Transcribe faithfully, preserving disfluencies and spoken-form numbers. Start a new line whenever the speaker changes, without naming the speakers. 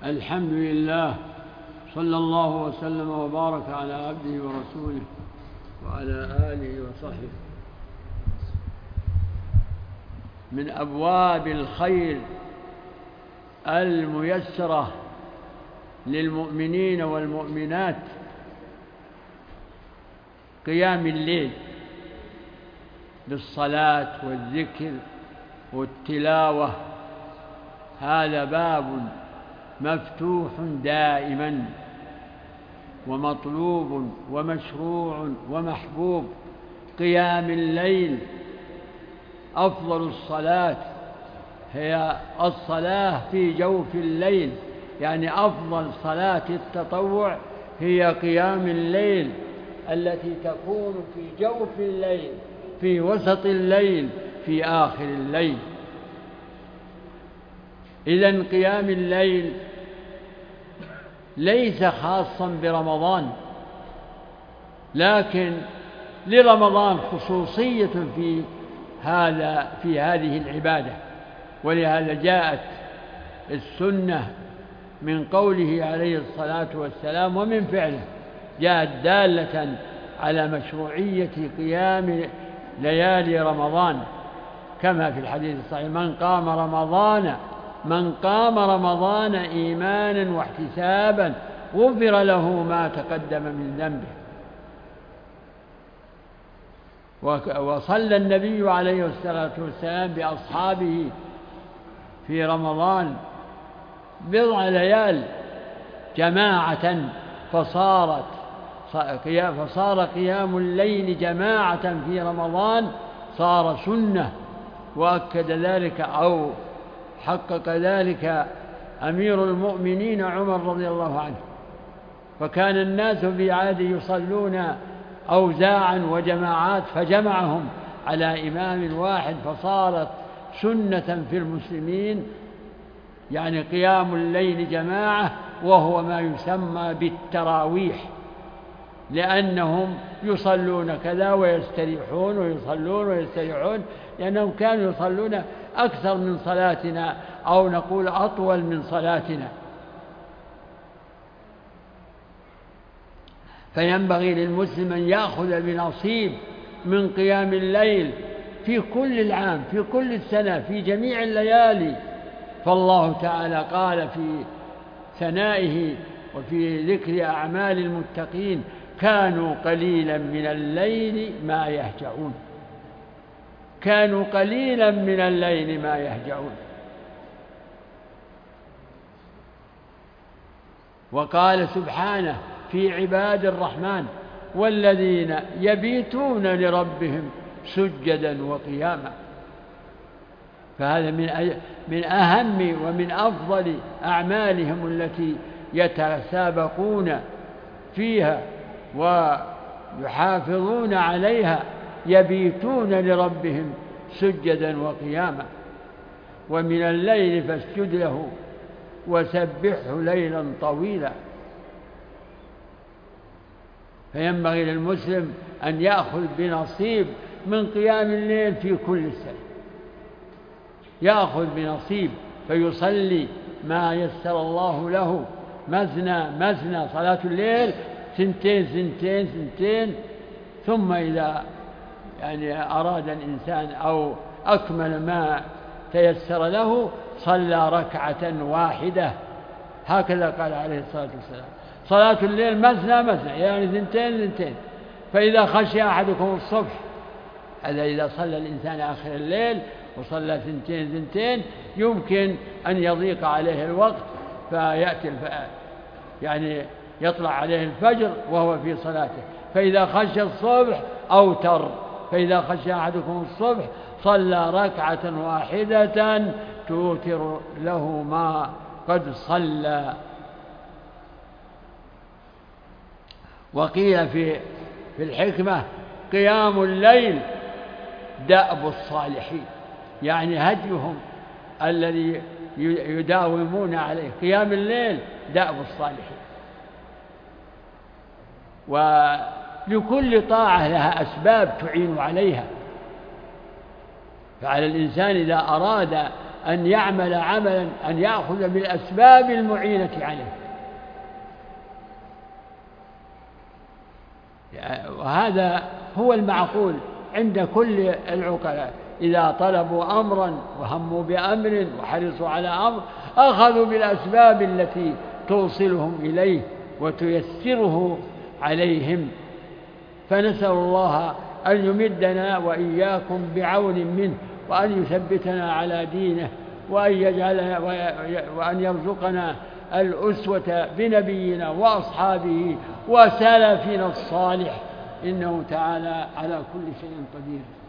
الحمد لله، صلى الله وسلم وبارك على عبده ورسوله وعلى آله وصحبه. من أبواب الخير الميسرة للمؤمنين والمؤمنات قيام الليل بالصلاة والذكر والتلاوة. هذا باب مفتوح دائما ومطلوب ومشروع ومحبوب. قيام الليل أفضل الصلاة هي الصلاة في جوف الليل، يعني أفضل صلاة التطوع هي قيام الليل التي تكون في جوف الليل، في وسط الليل، في آخر الليل. إذن قيام الليل ليس خاصا برمضان، لكن لرمضان خصوصية في هذا في هذه العبادة، ولهذا جاءت السنة من قوله عليه الصلاة والسلام ومن فعله جاءت دالة على مشروعية قيام ليالي رمضان، كما في الحديث الصحيح: من قام رمضان من قام رمضان إيمانا واحتسابا غفر له ما تقدم من ذنبه. وصلى النبي عليه الصلاة والسلام بأصحابه في رمضان بضع ليال جماعة، فصارت فصار قيام الليل جماعة في رمضان صار سنة. وأكد ذلك أو حقق ذلك أمير المؤمنين عمر رضي الله عنه، فكان الناس في عاده يصلون أوزاعا وجماعات فجمعهم على إمام واحد، فصارت سنة في المسلمين، يعني قيام الليل جماعة، وهو ما يسمى بالتراويح، لأنهم يصلون كذا ويستريحون ويصلون ويستريحون، لأنهم كانوا يصلون أكثر من صلاتنا، أو نقول أطول من صلاتنا. فينبغي للمسلم أن يأخذ بنصيب من قيام الليل في كل العام، في كل السنة، في جميع الليالي. فالله تعالى قال في ثنائه وفي ذكر أعمال المتقين: كانوا قليلا من الليل ما يهجعون. كانوا قليلا من الليل ما يهجعون. وقال سبحانه في عباد الرحمن: والذين يبيتون لربهم سجدا وقياما. فهذا من من أهم ومن أفضل أعمالهم التي يتسابقون فيها ويحافظون عليها، يبيتون لربهم سجدا وقياما. ومن الليل فاسجد له وسبحه ليلا طويلا. فينبغي للمسلم أن يأخذ بنصيب من قيام الليل في كل السنة، يأخذ بنصيب، فيصلي ما يسر الله له، مثنى مثنى، صلاة الليل سنتين سنتين سنتين، ثم إذا يعني أراد الإنسان أو أكمل ما تيسر له صلى ركعة واحدة، هكذا قال عليه الصلاة والسلام: صلاة الليل مثنى مثنى، يعني ثنتين ثنتين. فإذا خشي أحدكم الصبح، هذا إذا صلى الإنسان آخر الليل وصلى ثنتين ثنتين، يمكن أن يضيق عليه الوقت فيأتي الف... يعني يطلع عليه الفجر وهو في صلاته. فإذا خشي الصبح أوتر، فإذا خشي أحدكم الصبح صلى ركعة واحدة توتر له ما قد صلى. وقيل في في الحكمة: قيام الليل دأب الصالحين، يعني هديهم الذي يداومون عليه. قيام الليل دأب الصالحين. ولكل طاعة لها أسباب تعين عليها، فعلى الإنسان إذا أراد أن يعمل عملا، أن يأخذ بالأسباب المعينة عليه. وهذا هو المعقول عند كل العقلاء، إذا طلبوا أمرا وهموا بأمر وحرصوا على أمر أخذوا بالأسباب التي توصلهم إليه وتيسره عليهم. فنسأل الله أن يمدنا وإياكم بعون منه، وأن يثبتنا على دينه، وأن يجعلنا وأن يرزقنا الأسوة بنبينا وأصحابه وسلفنا الصالح، إنه تعالى على كل شيء قدير.